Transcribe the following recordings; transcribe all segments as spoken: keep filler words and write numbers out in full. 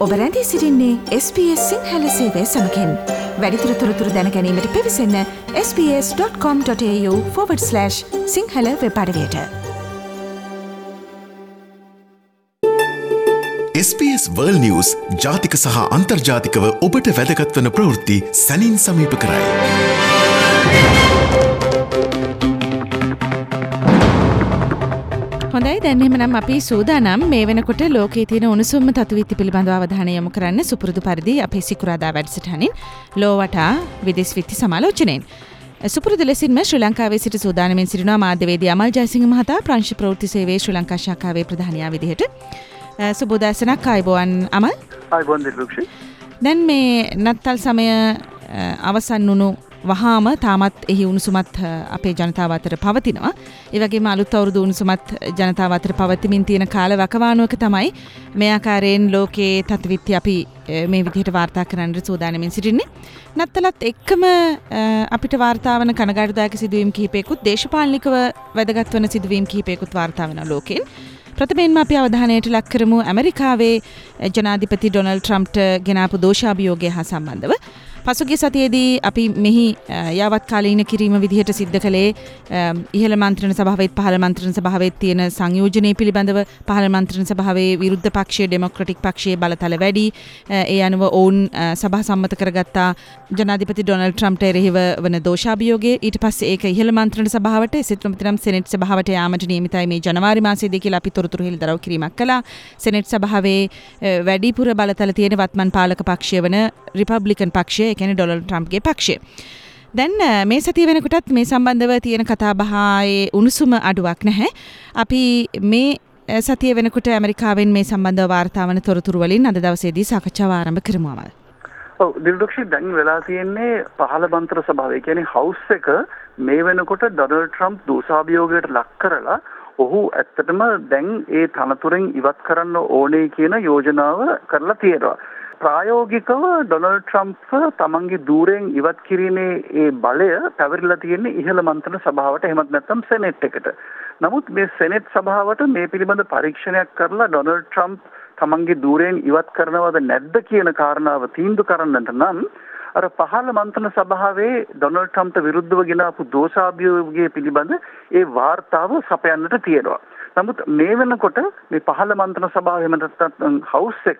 ඔබ රැඳී සිටින්නේ එස් බී එස් සිංහල සේවය සමගින්. වැඩිදුර තොරතුරු දැන ගැනීමට පිවිසන්න S B S dot com dot AU forward slash Sinhala web අඩවියට. S B S World News ජාතික සහ අන්තර්ජාතිකව ඔබට වැදගත් වන ප්‍රවෘත්ති සැනින් සමීප කරයි. හොඳයි, දැන් එහෙමනම් අපි සූදානම් මේ වෙනකොට ලෝකයේ තියෙන උණුසුම්ම තත්ත්වීති පිළිබඳව අවධානය යොමු කරන්න සුපුරුදු පරිදි අපේ සිකුරාදා වැඩසටහනින් ලෝවටා විදේශ විත්ති සමාලෝචනයෙන්. සුපුරුදු ලෙසින්ම ශ්‍රී ලංකාවේ සිට සූදානමින් සිටිනවා මාධ්‍යවේදී අමල් ජයසිංහ මහතා ප්‍රංශ ප්‍රවෘත්ති සේවයේ ශ්‍රී ලංකා ශාඛාවේ ප්‍රධානියා විදිහට. සුබෝදෑසනක් ආයුබෝවන් අමල්. ආයුබෝවන් දිලුක්ෂි. දැන් මේ නත්තල් සමය අවසන් වුණු වහාම තාමත් එහි උණුසුමත් අපේ ජනතාව අතර පවතිනවා. ඒ වගේම අලුත් අවුරුදු උණුසුමත් ජනතාව අතර පවතිමින් තියෙන කාල වකවානුවක තමයි මේ ආකාරයෙන් ලෝකයේ තත්ත්වීති අපි මේ විදිහට වාර්තා කරන්න සූදානමින් සිටින්නේ. නත්තලත් එක්කම අපිට වාර්තා වන කනගාටුදායක සිදුවීම් කිහිපයකුත් දේශපාලනිකව වැදගත් වන සිදුවීම් කිහිපයකුත් වාර්තා වෙන ලෝකෙන්. ප්‍රථමයෙන්ම අපි අවධානයට ලක් කරමු ඇමරිකාවේ ජනාධිපති ඩොනල්ඩ් ට්‍රම්ප්ට ගෙනාපු දෝෂාභියෝගය හා සම්බන්ධව. පසුගිය සතියේදී අපි මෙහි යාවත් කාලීන කිරීම විදිහට සිද්ධ කළේ ඉහළ මන්ත්‍රණ සභාවෙත් පහළ මන්ත්‍රණ සභාවෙත් තියෙන සංයෝජනය පිළිබඳව. පහළ මන්ත්‍රණ සභාවේ විරුද්ධ පක්ෂයේ ඩෙමොක්‍රටික් පක්ෂයේ බලතල වැඩි. ඒ අනුව ඔවුන් සභා සම්මත කරගත්තා ජනාධිපති ඩොනල්ඩ් ට්‍රම්ප්ට එරෙහිව වන දෝෂාභියෝගය. ඊට පස්සේ ඒක ඉහළ මන්ත්‍රණ සභාවට එසේත් නොමැතිනම් සෙනෙට් සභාවට යාමට නියමිතයි මේ ජනවාරි මාසයේදී කියලා අපි තොරතුරු හෙළිදරව් කිරීමක් කළා. සෙනෙට් සභාවේ වැඩිපුර බලතල තියෙන වත්මන් පාලක පක්ෂය වන රිපබ්ලිකන් පක්ෂය, ඒ කියන්නේ ඩොනල්ඩ් ට්‍රම්ප්ගේ පක්ෂය. දැන් මේ සතිය වෙනකොටත් මේ සම්බන්ධව තියෙන කතාබහේ උණුසුම අඩුවක් නැහැ. අපි මේ සතිය වෙනකොට ඇමරිකාවෙන් මේ සම්බන්ධව වාර්තා වන තොරතුරු වලින් අද දවසේදී සාකච්ඡාව ආරම්භ කරමු අමල්. ඔව් දිලුක්ෂි, දැන් වෙලා තියෙන්නේ පහළ මන්ත්‍ර සභාව. ඒ කියන්නේ හවුස් එක මේ වෙනකොට ඩොනල්ඩ් ට්‍රම්ප් දෝෂාභියෝගයට ලක් කරලා ඔහු ඇත්තටම දැන් ඒ තනතුරෙන් ඉවත් කරන්න ඕනේ කියන යෝජනාව කරලා තියෙනවා. ප්‍රායෝගිකව ඩොනල්ඩ් ට්‍රම්ප් තමන්ගේ ධූරයෙන් ඉවත් කිරීමේ ඒ බලය පැවරිලා තියෙන්නේ ඉහළ මන්ත්‍රණ සභාවට, එහෙමත් නැත්නම් සෙනෙට් එකට. නමුත් මේ සෙනෙට් සභාවට මේ පිළිබඳ පරීක්ෂණයක් කරලා ඩොනල්ඩ් ට්‍රම්ප් තමන්ගේ ධූරයෙන් ඉවත් කරනවද නැද්ද කියන කාරණාව තීන්දුව කරන්නට නම් අර පහළ මන්ත්‍රණ සභාවේ ඩොනල්ඩ් ට්‍රම්ප්ට විරුද්ධව ගෙනාපු දෝෂාභියෝගය පිළිබඳ ඒ වාර්තාව සපයන්නට තියෙනවා. නමුත් මේ වෙනකොට මේ පහළ මන්ත්‍රණ සභාව එහෙම නැත්නම් හවුස් එක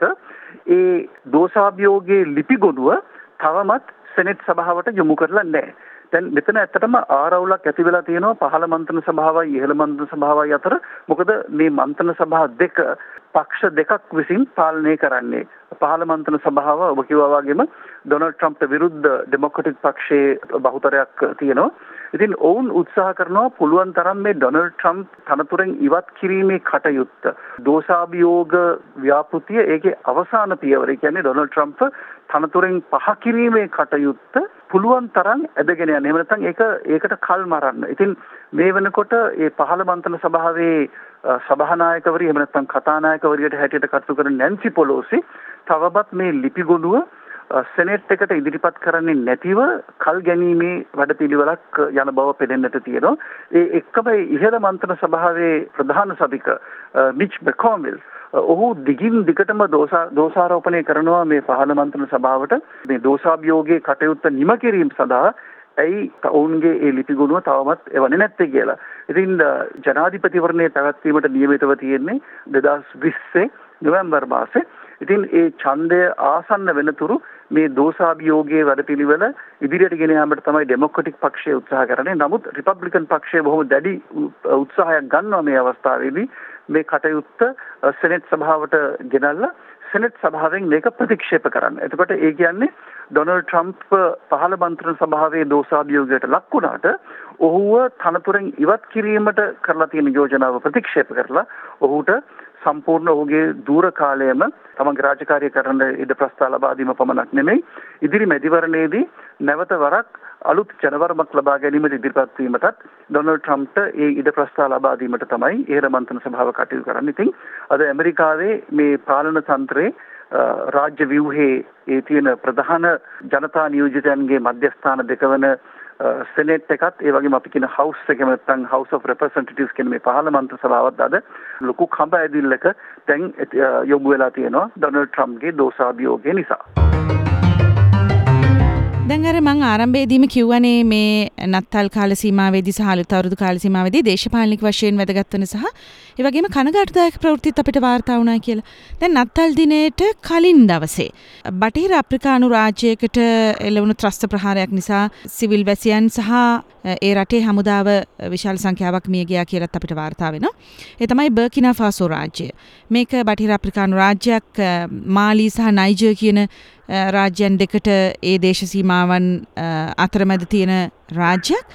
ඒ දෝෂාභියෝගයේ ලිපිගොනුව තවමත් සෙනෙට් සභාවට යොමු කරලා නැහැ. දැන් මෙතන ඇත්තටම ආරවුලක් ඇති වෙලා තියෙනවා පහළ මන්ත්‍රණ සභාවයි ඉහළ මන්ත්‍රණ සභාවයි අතර. මොකද මේ මන්ත්‍රණ සභා දෙක පක්ෂ දෙකක් විසින් පාලනය කරන්නේ. පහළ මන්ත්‍රණ සභාව ඔබ කිව්වා වගේම ඩොනල්ඩ් ට්‍රම්ප්ට විරුද්ධ ඩෙමොක්‍රටික් පක්ෂයේ බහුතරයක් තියෙනවා. ඉතින් ඔවුන් උත්සාහ කරනවා පුළුවන් තරම් මේ ඩොනල්ඩ් ට්‍රම්ප් තනතුරෙන් ඉවත් කිරීමේ කටයුත්ත, දෝෂාභියෝග ව්‍යාපෘතිය ඒකේ අවසාන පියවර. ඒ කියන්නේ ඩොනල්ඩ් ට්‍රම්ප් තනතුරෙන් පහ කිරීමේ කටයුත්ත පුළුවන් තරම් ඇදගෙන යන්න. එහෙම නැත්නම් ඒක ඒකට කල් මරන්න. ඉතින් මේ වෙනකොට මේ පහළ මන්ත්‍රණ සභාවේ සභානායකවරිය එහෙම නැත්නම් කතානායකවරියට හැටියට කටයුතු කරන නැන්සි පොලෝසි තවමත් මේ ලිපිගොනුව සෙනෙට් එකට ඉදිරිපත් කරන්නේ නැතිව කල් ගැනීමේ වැඩපිළිවෙලක් යන බව පෙනෙන්නට තියෙනවා. ඒ එක්කම ඉහළ මන්ත්‍රණ සභාවේ ප්‍රධාන සභික මිච් මෙකොනෙල් ඔහු දිගින් දිගටම දෝෂාරෝපණය කරනවා මේ පහළ මන්ත්‍රණ සභාවට මේ දෝෂාභියෝගයේ කටයුත්ත නිම කිරීම සඳහා ඇයි ඔවුන්ගේ ඒ ලිපිගුණුව තවමත් එවන්නේ නැත්තේ කියලා. ඉතින් ජනාධිපතිවරණයේ පැවැත්වීමට නියමිතව තියෙන්නේ දෙදාස් විස්සේ නොවැම්බර් මාසේ. ඉතින් ඒ ඡන්දය ආසන්න වෙනතුරු මේ දෝෂාභියෝගයේ වැඩපිළිවෙල ඉදිරියට ගෙන යාමට තමයි ඩෙමොක්‍රටික් පක්ෂය උත්සාහ කරන්නේ. නමුත් රිපබ්ලිකන් පක්ෂය බොහොම දැඩි උත්සාහයක් ගන්නවා මේ අවස්ථාවේදී මේ කටයුත්ත සෙනෙට් සභාවට ගෙනල්ලා සෙනෙට් සභාවෙන් මේක ප්‍රතික්ෂේප කරන්න. එතකොට ඒ කියන්නේ ඩොනල්ඩ් ට්‍රම්ප් පහළ මන්ත්‍රණ සභාවේ දෝෂාභියෝගයට ලක් වුණාට ඔහුව තනතුරෙන් ඉවත් කිරීමට කරලා තියෙන යෝජනාව ප්‍රතික්ෂේප කරලා ඔහුට සම්පූර්ණ ඔහුගේ දූර කාලයම තමන්ගේ රාජකාරිය කරන්න ඉඩ ප්‍රස්තාව ලබා දීම පමණක් නෙමෙයි, ඉදිරි මැදිවරණයේදී නැවත වරක් අලුත් ජනවරමක් ලබා ගැනීමට ඉදිරිපත් වීමටත් ඩොනල්ඩ් ට්‍රම්ප්ට ඒ ඉඩ ප්‍රස්තාව ලබා දීමට තමයි ඉහළ මන්ත්‍රණ සභාව කටයුතු කරන්නේ. ඉතින් අද ඇමරිකාවේ මේ පාලන තන්ත්‍රයේ රාජ්‍ය ව්‍යුහයේ ඒ තියෙන ප්‍රධාන ජනතා නියෝජිතයන්ගේ මධ්‍යස්ථාන දෙක වන සෙනෙට් එකත් ඒ වගේම අපි කියන හවුස් එකම නැත්නම් හවුස් ඔෆ් රෙප්‍රසන්ටේටිව්ස් කියන මේ පහළ මන්ත්‍ර සභාවත් අද ලොකු කඹ ඇදිල්ලක දැන් යොමු වෙලා තියෙනවා ඩොනල්ඩ් ට්‍රම්ප්ගේ දෝෂාභියෝගය නිසා. දැන් අර මං ආරම්භයේදීම කිව්වනේ මේ නත්තල් කාල සීමාවේදී සහ අලුත් අවුරුදු කාල සීමාවේදී දේශපාලනික වශයෙන් වැදගත් වෙන සහ ඒ වගේම කනගාටුදායක ප්‍රවෘත්තිත් අපිට වාර්තා වුණා කියලා. දැන් නත්තල් දිනේට කලින් දවසේ බටහිර අප්‍රිකානු රාජ්‍යයකට එළවුණු ත්‍රස්ත ප්‍රහාරයක් නිසා සිවිල් වැසියන් සහ ඒ රටේ හමුදාව විශාල සංඛ්‍යාවක් මිය ගියා කියලාත් අපිට වාර්තා වෙනවා. ඒ තමයි බර්කිනා ෆාසෝ රාජ්‍යය. මේක බටහිර අප්‍රිකානු රාජ්‍යයක් මාලි සහ නයිජර් කියන රාජ්‍යයන් දෙකට ඒ දේශ සීමාවන් අතරමැද තියෙන රාජ්‍යයක්.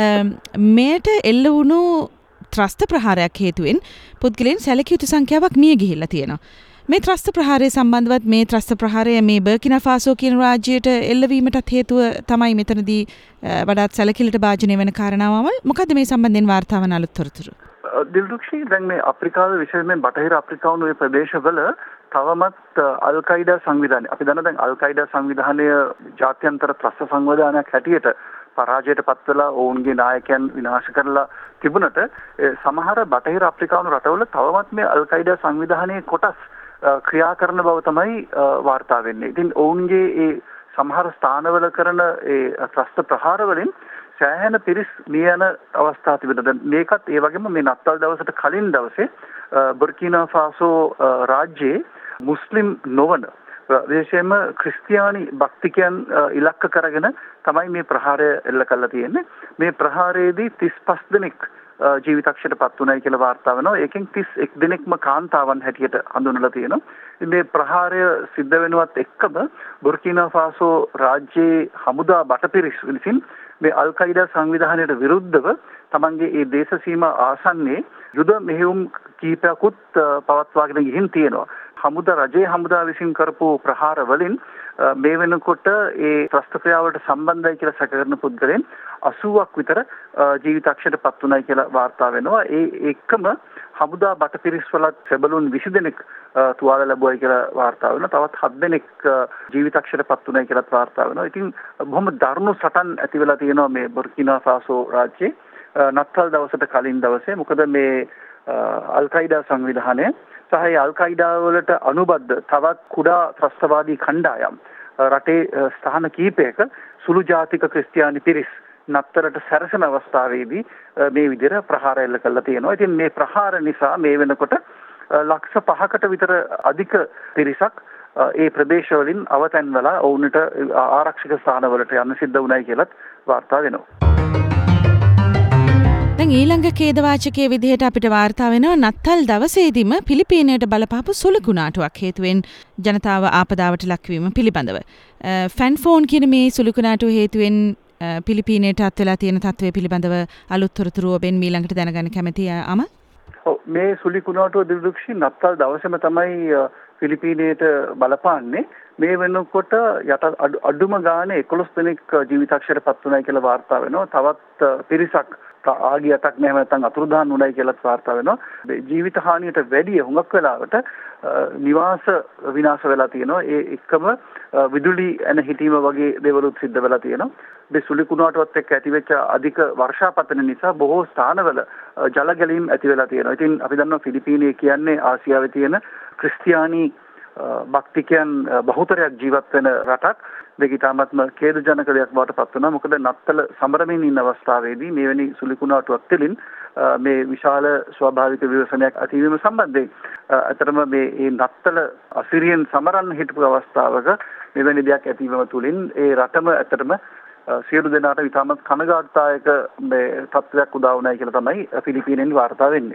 මේට එල්ල වුණු ත්‍රස්ත ප්‍රහාරයක් හේතුවෙන් පුද්ගලයන් සැලකිය යුතු සංඛ්‍යාවක් මිය ගිහිල්ලා තියෙනවා. මේ ත්‍රස්ත ප්‍රහාරය සම්බන්ධවත් මේ ත්‍රස්ත ප්‍රහාරය මේ බර්කිනා ෆාසෝ කියන රාජ්‍යයට එල්ලවීමටත් හේතුව තමයි මෙතනදී වඩාත් සැලකිලිට භාජනය වෙන කාරණාවල්. මොකද්ද මේ සම්බන්ධයෙන් වාර්තා වන අලුත් තොරතුරු? දිල්රුක්ෂි දැන් මේ අප්‍රිකාවේ විශේෂයෙන් බටහිර අප්‍රිකානු මේ ප්‍රදේශවල තවමත් අල් කයිඩා සංවිධානය අපි දන්න දැන් අල් කයිඩා සංවිධානය ජාත්‍යන්තර ත්‍රස්ත සංවිධානයක් හැටියට පරාජයට පත් වෙලා ඔවුන්ගේ නායකයන් විනාශ කරලා තිබුණට සමහර බටහිර අප්‍රිකානු රටවල තවමත් මේ අල් කයිඩා සංවිධානයේ කොටස් ක්‍රියා කරන බව තමයි වාර්තා වෙන්නේ. ඉතින් ඔවුන්ගේ ඒ සමහර ස්ථානවල කරන ඒ ත්‍රස්ත ප්‍රහාර වලින් සෑහෙන පිරිස් මිය යන අවස්ථා තිබෙනවා. දැන් මේකත් ඒ වගේම මේ නත්තල් දවසට කලින් දවසේ බර්කිනා ෆාසෝ රාජ්‍යයේ මුස්ලිම් නොවන විශේෂයෙන්ම ක්‍රිස්තියානි භක්තිකයන් ඉලක්ක කරගෙන තමයි මේ ප්‍රහාරය එල්ල කරලා තියෙන්නේ. මේ ප්‍රහාරයේදී තිස් පහ දෙනෙක් ජීවිතක්ෂයට පත් වුණයි කියලා වාර්තා වෙනවා. ඒකෙන් තිස් එක් දෙනෙක්ම කාන්තාවන් හැටියට හඳුන්වලා තියෙනවා. මේ ප්‍රහාරය සිද්ධ වෙනවත් එක්කම බුර්කිනා ෆාසෝ රාජ්‍යයේ හමුදා බටපිරිස් විසින් මේ අල් කයිඩා සංවිධානයට විරුද්ධව තමන්ගේ ඒ දේශ සීමා ආසන්නයේ යුද මෙහෙයුම් කීපයක්වත් පවත්වාගෙන ගිහින් තියෙනවා. හමුදා රජයේ හමුදා විසින් කරපු ප්‍රහාර වලින් මේ වෙනකොට ඒ ත්‍රස්ත ක්‍රියාවලට සම්බන්ධයි කියලා සැක කරන පුද්ගලයන් අසූවක් විතර ජීවිතක්ෂයට පත් වුණයි කියලා වාර්තා වෙනවා. ඒ එක්කම හමුදා බටපිරිස් වලත් සෙබළුන් විසි දෙනෙක් තුවාල ලැබුවයි කියලා වාර්තා වෙනවා. තවත් හත් දෙනෙක් ජීවිතක්ෂයට පත් වුණයි කියලාත් වාර්තා වෙනවා. ඉතින් බොහොම දරුණු සටන් ඇති වෙලා තියෙනවා මේ බුර්කිනා ෆාසෝ රාජ්‍යයේ නත්තල් දවසට කලින් දවසේ. මොකද මේ අල් කයිඩා සංවිධානය සහ අල් කයිඩා වලට අනුබද්ධ තවත් කුඩා ත්‍රස්තවාදී කණ්ඩායම් රටේ ස්ථාන කීපයක සුළු ජාතික ක්‍රිස්තියානි පිරිස් නත්තලට සැරසෙන අවස්ථාවේදී මේ විදිහට ප්‍රහාර එල්ල කළා තියෙනවා. ඉතින් මේ ප්‍රහාර නිසා මේ වෙනකොට ලක්ෂ පහකට විතර අධික පිරිසක් ඒ ප්‍රදේශවලින් අවතැන් වෙලා ඔවුන්ට ආරක්ෂක ස්ථානවලට යන්න සිද්ධ වුණයි කියලත් වාර්තා වෙනවා. දැන් ඊළඟ ඛේදවාචකයේ විදිහට අපිට වාර්තා වෙනවා නත්තල් දවසේදීම පිලිපීනයට බලපාපු සුළු කුණාටුවක් හේතුවෙන් ජනතාව ආපදාවට ලක්වීම පිළිබඳව. ෆැන්ෆෝන් කියන මේ සුළු කුණාටුව හේතුවෙන් පිලිපීනයට අත් වෙලා තියෙන තත්ත්වය පිළිබඳව අලුත් තොරතුරු ඔබෙන් ඊළඟට දැනගන්න කැමතියි අමල්. ඔව් මේ සුළු කුණාටුව දිරුක්ෂි නත්තල් දවසේම තමයි පිලිපීනයට බලපාන්නේ. මේ වෙනකොට යට අඩුම ගානේ එකොළොස් දෙනෙක් ජීවිතක්ෂයට පත් වුණයි කියලා වාර්තා වෙනවා. තවත් පිරිසක් ආගියටක් නැහැම නැත්නම් අතුරුදහන් වුණයි කියලාත් වාර්තා වෙනවා. ජීවිත හානියට වැඩිය හුඟක් වෙලාවට නිවාස විනාශ වෙලා තියෙනවා. ඒ එක්කම විදුලි එන හිටීම වගේ දේවලුත් සිද්ධ වෙලා තියෙනවා. මේ සුළි කුණාටුවත් එක්ක ඇතිවෙච්ච අධික වර්ෂාපතන නිසා බොහෝ ස්ථානවල ජල ගැලීම් ඇති වෙලා තියෙනවා. ඉතින් අපි දන්නවා ෆිලිපීනය කියන්නේ ආසියාවේ තියෙන ක්‍රිස්තියානි භක්තිකයන් බහුතරයක් ජීවත් වෙන රටක්. මේක ඉතාමත්ම ඛේදජනක දෙයක් බවට පත් වෙනවා. මොකද නත්තල සමරමින් ඉන්න අවස්ථාවේදී මෙවැනි සුළි කුණාටුවක් තුළින් මේ විශාල ස්වාභාවික විවසනයක් ඇතිවීම සම්බන්ධයෙන් අතරම මේ මේ නත්තල අසිරියෙන් සමරන්න හිටපු අවස්ථාවක මෙවැනි දෙයක් ඇතිවීම තුළින් ඒ රටම ඇත්තටම සියලු දෙනාට ඉතාමත් කනගාටුදායක මේ තත්ත්වයක් උදා වුණයි කියලා තමයි ෆිලිපීනෙන් වාර්තා වෙන්නේ.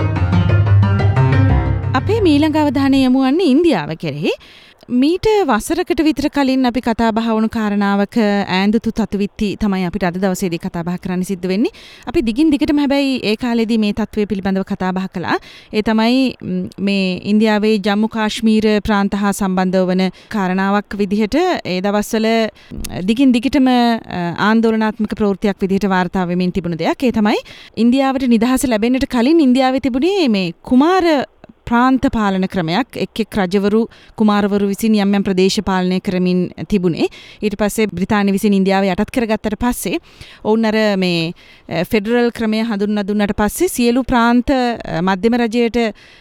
අපේ ඊළඟ අවධානය යොමු වන්නේ ඉන්දියාව කෙරෙහි. මීට වසරකට විතර කලින් අපි කතා බහ වුණු කාරණාවක ඈඳුතු තතුවිත්ති තමයි අපිට අද දවසේදී කතා බහ කරන්න සිද්ධ වෙන්නේ. අපි දිගින් දිගටම හැබැයි ඒ කාලේදී මේ තත්ත්වය පිළිබඳව කතා බහ කළා. ඒ තමයි මේ ඉන්දියාවේ ජම්මු කාශ්මීර ප්‍රාන්ත හා සම්බන්ධ වන කාරණාවක් විදිහට ඒ දවස්වල දිගින් දිගටම ආందోලනාත්මක ප්‍රවෘත්තියක් විදිහට වාර්තා වෙමින් තිබුණ දෙයක්. ඒ තමයි ඉන්දියාවට නිදහස ලැබෙන්නට කලින් ඉන්දියාවේ තිබුණේ මේ කුමාර ප්‍රාන්ත පාලන ක්‍රමයක් එක් එක් රජවරු කුමාරවරු විසින් යම් යම් ප්‍රදේශ පාලනය කරමින් තිබුණේ. ඊට පස්සේ බ්‍රිතාන්‍ය විසින් ඉන්දියාව යටත් කරගත්තට පස්සේ ඔවුන් අර මේ ෆෙඩරල් ක්‍රමය හඳුන්වා දුන්නට පස්සේ සියලු ප්‍රාන්ත මධ්‍යම රජයට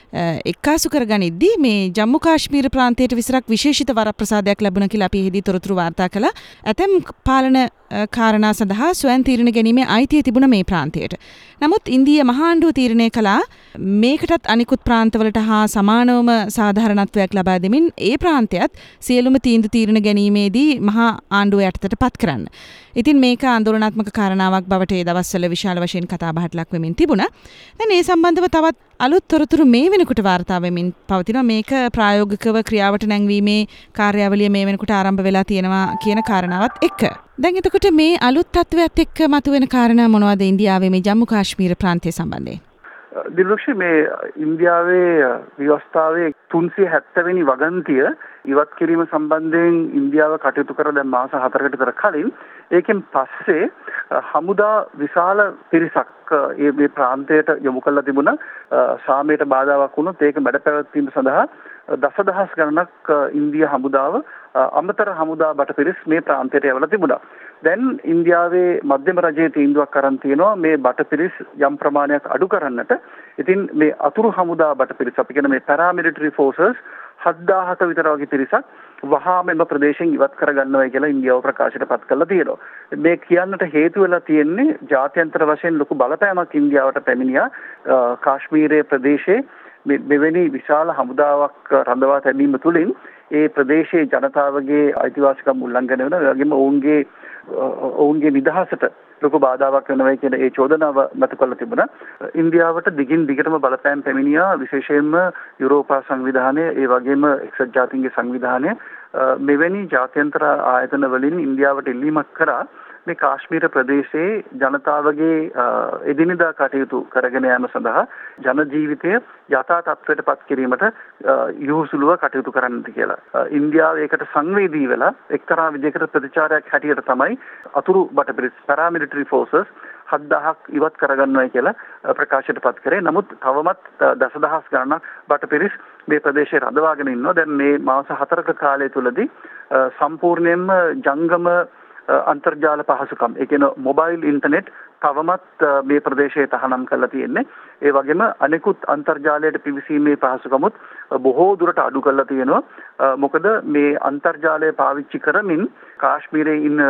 එක්කාසු කරගනිද්දී මේ ජම්මු කාශ්මීර ප්‍රාන්තයට විතරක් විශේෂිත වරප්‍රසාදයක් ලැබුණා කියලා අපි එහිදී තොරතුරු වාර්තා කළා. ඇතැම් පාලන කාරණා සඳහා ස්වයං තීරණ ගැනීමේ අයිතිය තිබුණ මේ ප්‍රාන්තයට. නමුත් ඉන්දීය මහාණ්ඩුව තීරණය කළා මේකටත් අනිකුත් ප්‍රාන්තවලට හා සමානවම සාධාරණත්වයක් ලබා දෙමින් ඒ ප්‍රාන්තයත් සියලුම තීන්දුව තීරණ ගැනීමේදී මහා ආණ්ඩුව යටතට පත් කරන්න. ඉතින් මේක ආందోලනාත්මක කාරණාවක් බවට ඒ දවස්වල විශාල වශයෙන් කතා බහට ලක් වෙමින් තිබුණා. දැන් ඒ සම්බන්ධව තවත් අලුත් තොරතුරු මේ වෙනකොට වාර්තා වෙමින් පවතිනවා. මේක ප්‍රායෝගිකව ක්‍රියාවට නැංවීමේ කාර්යාවලිය මේ වෙනකොට ආරම්භ වෙලා තියෙනවා කියන කාරණාවත් එක්ක. දැන් එතකොට මේ අලුත් තත්ත්වයක් එක්ක මතුවෙන කාරණා මොනවද ඉන්දියාවේ මේ ජම්මු කාශ්මීර ප්‍රාන්තය සම්බන්ධයෙන්? දිලුක්ෂි මේ ඉන්දියාවේ ව්‍යවස්ථාවේ තුන්සිය හැත්තෑ වෙනි වගන්තිය ඉවත් කිරීම සම්බන්ධයෙන් ඉන්දියාව කටයුතු කර දැන් මාස හතරකට විතර කලින් ඒකෙන් පස්සේ හමුදා විශාල පිරිසක් මේ ප්‍රාන්තයට යොමු කරලා තිබුණා. සාමයට බාධාවක් වුණොත් ඒක මැඩ පැවැත්වීම සඳහා දසදහස් ගණනක් ඉන්දිය හමුදාව අමතර හමුදා බටපිරිස් මේ ප්‍රාන්තයට යවලා තිබුණා. දැන් ඉන්දියාවේ මධ්‍යම රජයේ තීන්දුවක් අරන් තියෙනවා මේ බටපිරිස් යම් ප්‍රමාණයක් අඩු කරන්නට. ඉතින් මේ අතුරු හමුදා බටපිරිස් අපි කියන මේ පැරාමිලිටරි ෆෝසස් හත්දාහක විතර වගේ පිරිසක් වහාම එම ප්‍රදේශයෙන් ඉවත් කරගන්නවයි කියලා ඉන්දියාව ප්‍රකාශයට පත් කරලා තියෙනවා. මේ කියන්නට හේතු වෙලා තියෙන්නේ ජාත්‍යන්තර වශයෙන් ලොකු බලපෑමක් ඉන්දියාවට පැමිණියා කාශ්මීරයේ ප්‍රදේශයේ මෙවැනි විශාල හමුදාවක් රඳවා තැබීම තුළින් ඒ ප්‍රදේශයේ ජනතාවගේ අයිතිවාසිකම් උල්ලංඝනය වෙනවා. ඒ වගේම ඔවුන්ගේ ඔවුන්ගේ නිදහසට ලොකු බාධාවක් වෙනවා කියන ඒ චෝදනාව මත කරලා තිබුණා. ඉන්දියාවට දිගින් දිගටම බලපෑම් පැමිණියා විශේෂයෙන්ම යුරෝපා සංවිධානය ඒ වගේම එක්සත් ජාතීන්ගේ සංවිධානය මෙවැනි ජාත්‍යන්තර ආයතන වලින් ඉන්දියාවට ඉල්ලීමක් කරා මේ කාශ්මීර ප්‍රදේශයේ ජනතාවගේ එදිනෙදා කටයුතු කරගෙන යාම සඳහා ජන ජීවිතය යථා තත්ත්වයට පත් කිරීමට යොහුසුලුව කටයුතු කරන්නට කියලා. ඉන්දියාව ඒකට සංවේදී වෙලා එක්තරා විදිහකට ප්‍රතිචාරයක් හැටියට තමයි අතුරු බටපිරිස් පැරාමිලිටරි ෆෝසස් හත්දාහක් ඉවත් කරගන්නවයි කියලා ප්‍රකාශයට පත් කරේ. නමුත් තවමත් දසදහස් ගණනක් බටපිරිස් මේ ප්‍රදේශයේ රඳවාගෙන ඉන්නවා. දැන් මේ මාස හතරක කාලය තුලදී සම්පූර්ණයෙන්ම ජංගම අන්තර්ජාල පහසුකම් ඒ කියන මොබයිල් ඉන්ටර්නෙට් තවමත් මේ ප්‍රදේශයේ තහනම් කරලා තියෙන්නේ. ඒ වගේම අනෙකුත් අන්තර්ජාලයට පිවිසීමේ පහසුකමුත් බොහෝ දුරට අඩු කරලා තියෙනවා. මොකද මේ අන්තර්ජාලය පාවිච්චි කරමින් කාශ්මීරයේ ඉන්න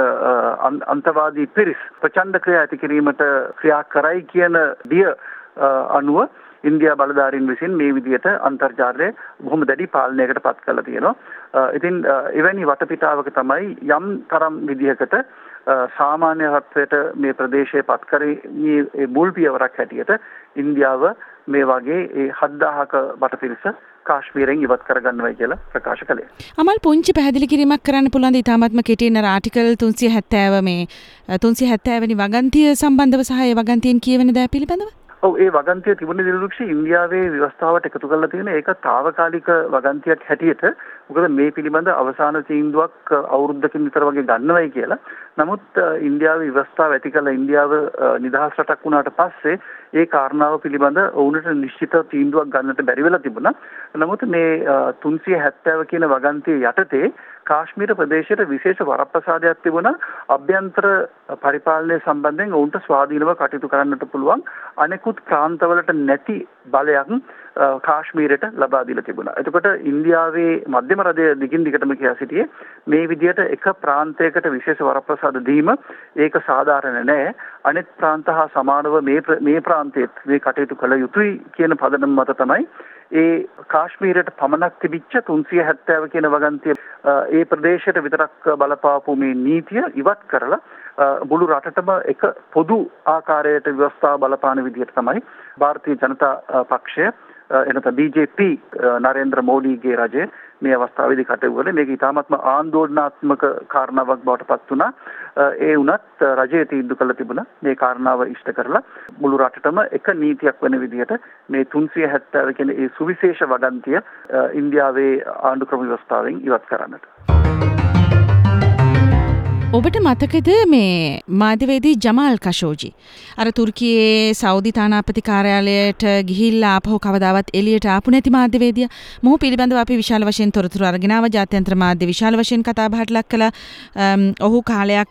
අන්තවාදී පිරිස් ප්‍රචණ්ඩ ක්‍රියා ඇති කිරීමට ක්‍රියා කරයි කියන දිය අනුව ඉන්දියා බලධාරීන් විසින් මේ විදිහට අන්තර්ජාලය බොහොම දැඩි පාලනයකට පත් කරලා තියෙනවා. ඉතින් එවැනි වටපිටාවක තමයි යම් තරම් විදිහකට සාමාන්‍ය තත්ත්වයට මේ ප්‍රදේශයේ පත් කරේ මුල් පියවරක් හැටියට ඉන්දියාව මේ වගේ ඒ හත්දාහක බටපිරිස කාශ්මීරයෙන් ඉවත් කරගන්නවයි කියලා ප්‍රකාශ කළේ. අමල් පුංචි පැහැදිලි කිරීමක් කරන්න පුළුවන් ද ඉතාමත්ම කෙටියෙන් අර ආටිකල් තුන්සිය හැත්තෑ මේ තුන්සිය හැත්තෑ වෙනි වගන්තිය සම්බන්ධව සහ ඒ වගන්තියෙන් කියවෙන දෑ පිළිබඳව? ඔව් ඒ වගන්තිය තිබුණේ දිලුක්ෂි ඉන්දියාවේ ව්‍යවස්ථාවට එකතු කරලා තියෙන ඒක తాවකාලික වගන්තියක් හැටියට. මොකද මේ පිළිබඳ අවසාන තීන්දුවක් අවුරුද්දකින් විතර වගේ ගන්නවයි කියලා. නමුත් ඉන්දියාවේ ව්‍යවස්ථාව ඇති කළ ඉන්දියාව නිදහස් රටක් වුණාට පස්සේ ඒ කාරණාව පිළිබඳ ඔවුන්ට නිශ්චිත තීන්දුවක් ගන්නට බැරි වෙලා තිබුණා. නමුත් මේ තුන්සිය හැත්තෑ කියන වගන්තිය යටතේ කාශ්මීර ප්‍රදේශයට විශේෂ වරප්‍රසාදයක් තිබුණා. අභ්‍යන්තර පරිපාලනය සම්බන්ධයෙන් ඔවුන්ට ස්වාධීනව කටයුතු කරන්නට පුළුවන් අනෙකුත් ප්‍රාන්තවලට නැති බලයක් කාශ්මීරයට ලබා දීලා තිබුණා. එතකොට ඉන්දියාවේ මධ්‍යම රජය දිගින් දිගටම කියා සිටියේ මේ විදිහට එක ප්‍රාන්තයකට විශේෂ වරප්‍රසාද දීම ඒක සාධාරණ නෑ. අනෙක් ප්‍රාන්ත හා සමානව මේ මේ ප්‍රාන්තයේත් මේ කටයුතු කළ යුතුයි කියන පදනම මත තමයි ඒ කාශ්මීරයට පමණක් තිබිච්ච තුන්සිය හැත්තෑ කියන වගන්තිය ඒ ප්‍රදේශයට විතරක් බලපාපු මේ නීතිය ඉවත් කරලා මුළු රටටම එක පොදු ආකාරයට ව්‍යවස්ථාව බලපාන විදිහට තමයි ಭಾರತೀಯ ජනතා පක්ෂය එනත බී ජේ පී නරේන්ද්‍ර මෝදීගේ රජය මේ අවස්ථාවේදී කටයුතු කළේ. මේක ඉතාමත්ම ආందోලනාත්මක කාරණාවක් බවට පත් වුණා. ඒ වුණත් රජය තීන්දුව කළ තිබුණා මේ කාරණාව ඉෂ්ට කරලා මුළු රටටම එක නීතියක් වෙන විදිහට මේ තුන්සිය හැත්තෑ කියන ඒ සුවිශේෂ වගන්තිය ඉන්දියාවේ ආණ්ඩු ක්‍රම ව්‍යවස්ථාවෙන් ඉවත් කරන්නට. ඔබට මතකද මේ මාධ්‍යවේදී ජමාල් කෂෝජි අර තුර්කියේ සෞදි තානාපති කාර්යාලයට ගිහිල්ලා ආපහු කවදාවත් එළියට ආපු නැති මාධ්‍යවේදියා. මොහු පිළිබඳව අපි විශාල වශයෙන් තොරතුරු අරගෙන ආව ජාත්‍යන්තර මාධ්‍ය විශාල වශයෙන් කතා බහට ලක් කළා. ඔහු කාලයක්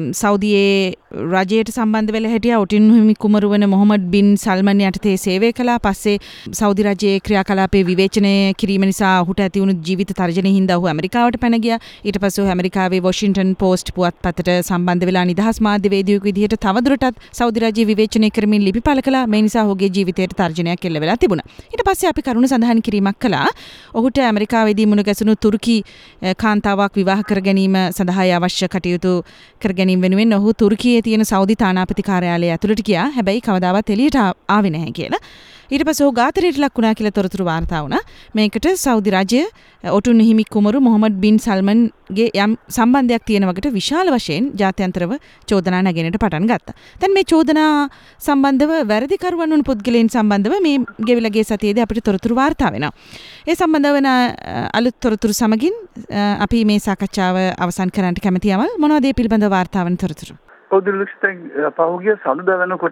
සෞදියේ රජයට සම්බන්ධ වෙලා හිටියා. ඔටින් හිමි කුමරු වෙන මොහමඩ් බින් සල්මන් යටතේ සේවය කළා. පස්සේ සෞදි රජයේ ක්‍රියාකලාපයේ විවේචනය කිරීම නිසා ඔහුට ඇති වුණු ජීවිත තර්ජනය හින්දා ඔහු ඇමරිකාවට පැන ගියා. ඊට පස්සේ ඔහු ඇමරිකාවේ වොෂින්ටන් පෝස්ට් පුවත්පතට සම්බන්ධ වෙලා නිදහස් මාධ්‍යවේදියෙකු විදිහට තවදුරටත් සෞදි රජය විවේචනය කරමින් ලිපි පළ කළා. මේ නිසා ඔහුගේ ජීවිතයට තර්ජනයක් එල්ල වෙලා තිබුණා. ඊට පස්සේ අපි කරුණ සඳහන් කිරීමක් කළා. ඔහුට ඇමරිකාවේදී මුණ ගැසුණු තුර්කි කාන්තාවක් විවාහ කර ගැනීම සඳහා අවශ්‍ය කටයුතු කර ගැනීම වෙනුවෙන් ඔහු තුර්කියේ තියෙන සෞදි තානාපති කාර්යාලය ඇතුළට ගියා. හැබැයි කවදාවත් එළියට ආවේ නැහැ කියලා. ඊට පස්සේ ඔහු ඝාතනයට ලක් වුණා කියලා තොරතුරු වාර්තා වුණා. මේකට සෞදි රජය ඔටුන් හිමි කුමරු මොහමඩ් බින් සල්මන්ගේ යම් සම්බන්ධයක් තියෙන වගේට විශාල වශයෙන් ජාත්‍යන්තරව චෝදනා නැගෙනට පටන් ගත්තා. දැන් මේ චෝදනා සම්බන්ධව වැරදිකරුවන් වුණු පුද්ගලයන් සම්බන්ධව මේ ගෙවිලගේ සතියේදී අපිට තොරතුරු වාර්තා වෙනවා. ඒ සම්බන්ධව වෙන අලුත් තොරතුරු සමගින් අපි මේ සාකච්ඡාව අවසන් කරන්නට කැමැති යමල්. මොනවද මේ පිළිබඳව වාර්තා වන තොරතුරු? පෞද්ගලිකයෙන් පහුගිය සඳුදා වෙනකොට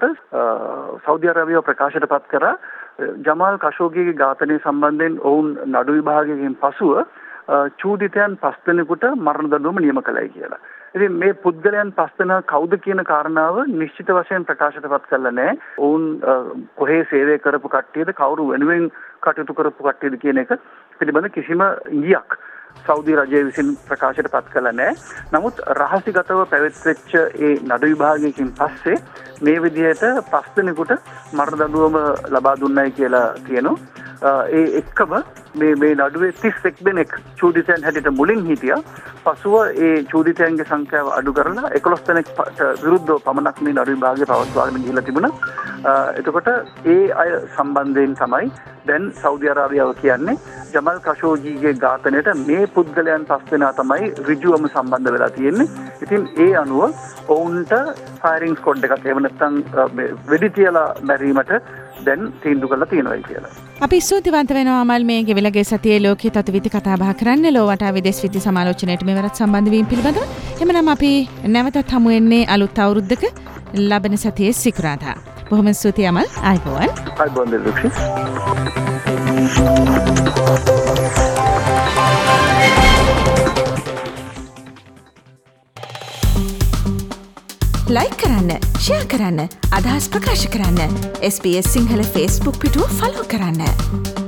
සෞදි අරාබියාව ප්‍රකාශයට පත් කරා ජමාල් කෂෝගිගේ ඝාතනය සම්බන්ධයෙන් ඔවුන් නඩු විභාගයෙන් පසුව චූදිතයන් පස් දෙනෙකුට මරණ දඬුවම නියම කළයි කියලා. ඉතින් මේ පුද්ගලයන් පස් දෙනා කවුද කියන කාරණාව නිශ්චිත වශයෙන් ප්‍රකාශයට පත් කළා නැහැ. ඔවුන් කොහේ සේවය කරපු කට්ටියද කවුරු වෙනුවෙන් කටයුතු කරපු කට්ටියද කියන එක පිළිබඳ කිසිම ඉඟියක් සෞදි රජය විසින් ප්‍රකාශයට පත් කළා නැහැ. නමුත් රහසිගතව පැවැත්වෙච්ච ඒ නඩු විභාගයකින් පස්සේ මේ විදිහට පස් දෙනෙකුට මරණ දඬුවම ලබා දුන්නයි කියලා කියනවා. ඒ එක්කම මේ මේ නඩුවේ තිස් එක් දෙනෙක් චූදිතයන් හැටියට මුලින් හිටියා. පසුව ඒ චූදිතයන්ගේ සංඛ්‍යාව අඩු කරලා එකොළොස් දෙනෙක්ට විරුද්ධව පමණක් මේ නඩු විභාගය පවත්වාගෙන ගිහිල්ලා තිබුණා. එතකොට ඒ අය සම්බන්ධයෙන් තමයි දැන් සෞදි අරාබියාව කියන්නේ ජමාල් කෂෝජිගේ ඝාතනයට මේ පුද්ගලයන් පස් දෙනා තමයි ඍජුවම සම්බන්ධ වෙලා තියෙන්නේ. ඉතින් ඒ අනුව ඔවුන්ට ෆයරින් ස්ක්වොඩ් එකක් එහෙම නැත්නම් වෙඩි තියලා මැරීමට දැන් තීන්දුව කරලා තියෙනවා කියලා. අපි ස්තුතිවන්ත වෙනවා අමල් මේ ගෙවිලගේ සතියේ ලෝකයේ තත්විති කතා බහ කරන්න ලෝවට විදේශ විදි සමාලෝචනයට මෙවරත් සම්බන්ධ වීම පිළිබඳව. එhmenan අපි නැවතත් හමු වෙන්නේ අලුත් අවුරුද්දක ලබන සතියේ සිකුරාදා. බොහොම ස්තුතියි අමල්. ආයිබෝවන්. ආයිබෝවන් දෙලක්ෂි. ලයික් කරන්න, ෂෙයා කරන්න, අදහස් ප්‍රකාශ කරන්න. S B S Sinhala Facebook පිටුව ෆලෝ කරන්න.